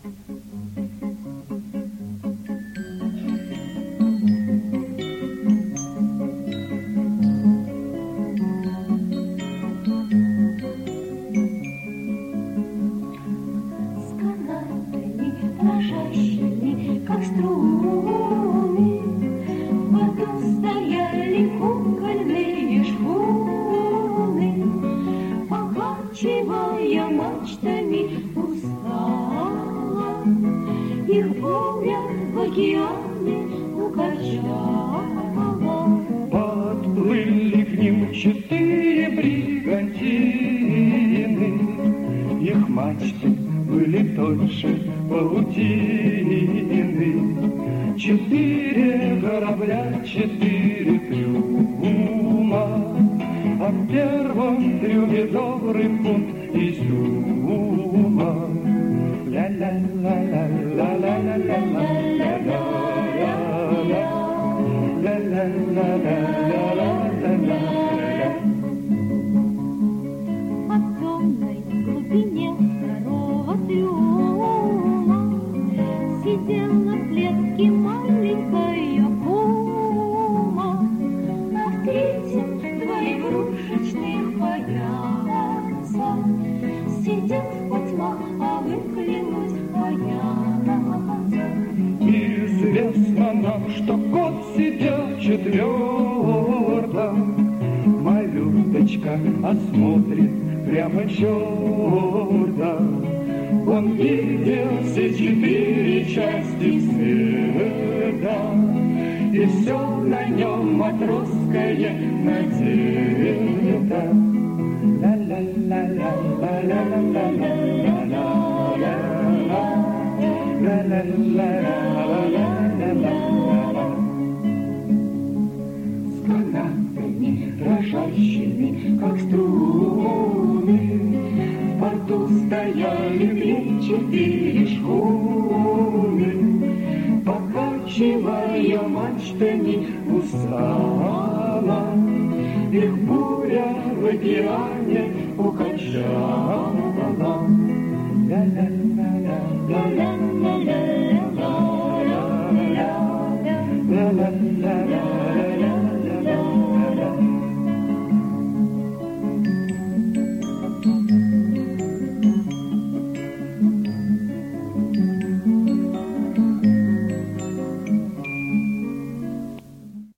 Как струны, в порту стояли кукольные шхуны, покачивая мачтами устала, их буря в океане укачала. Подплыли к ним 4 бригантины, их мачты были тоньше паутины. 4 корабля, 4 трюма, а в первом трюме добрый фунт изюма. В темной глубине второго трюма сидела в клетке маленькая пума, а в третьем 2 игрушечных паяца сидят в потьмах, а выглянуть боятся. Известно нам, что кот сидел в 4-м, малюточка осмотрит прямо черта. Он видел все 4 части света, и все на нем матросское надето. С канатами дрожащими, как струны, в порту стояли 3-4 шхуны, покачивая мачтами устала, их буря в океане укачала. Ля-ля-ля-ля-ля-ля.